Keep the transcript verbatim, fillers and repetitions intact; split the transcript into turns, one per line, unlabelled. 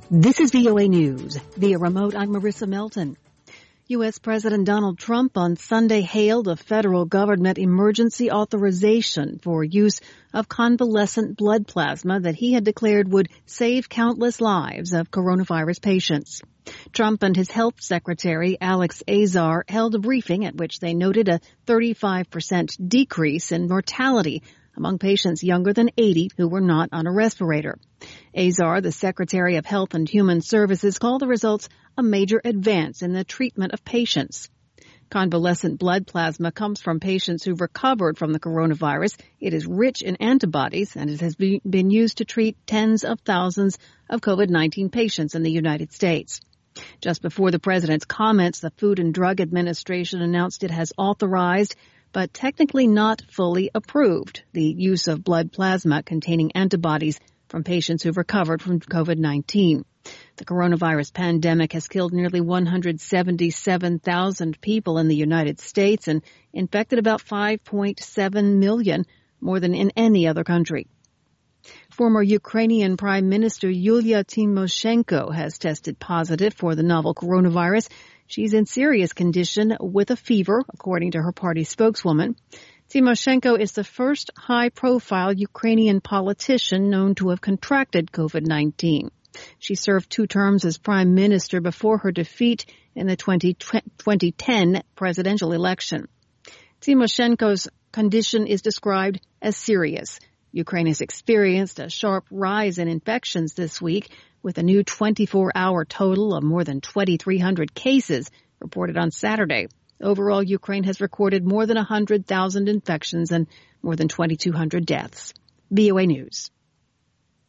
This is V O A News. Via remote, I'm Marissa Melton. U S. President Donald Trump on Sunday hailed a federal government emergency authorization for use of convalescent blood plasma that he had declared would save countless lives of coronavirus patients. Trump and his health secretary, Alex Azar, held a briefing at which they noted a thirty-five percent decrease in mortality among patients younger than eighty who were not on a respirator. Azar, the Secretary of Health and Human Services, called the results a major advance in the treatment of patients. Convalescent blood plasma comes from patients who've recovered from the coronavirus. It is rich in antibodies, and it has been used to treat tens of thousands of COVID nineteen patients in the United States. Just before the president's comments, the Food and Drug Administration announced it has authorized, but technically not fully approved, the use of blood plasma containing antibodies from patients who've recovered from COVID nineteen. The coronavirus pandemic has killed nearly one hundred seventy-seven thousand people in the United States and infected about five point seven million, more than in any other country. Former Ukrainian Prime Minister Yulia Tymoshenko has tested positive for the novel coronavirus. She's in serious condition with a fever, according to her party spokeswoman. Tymoshenko is the first high-profile Ukrainian politician known to have contracted COVID nineteen. She served two terms as prime minister before her defeat in the twenty ten presidential election. Tymoshenko's condition is described as serious. Ukraine has experienced a sharp rise in infections this week, with a new twenty-four hour total of more than twenty-three hundred cases reported on Saturday. Overall, Ukraine has recorded more than one hundred thousand infections and more than twenty-two hundred deaths. V O A News.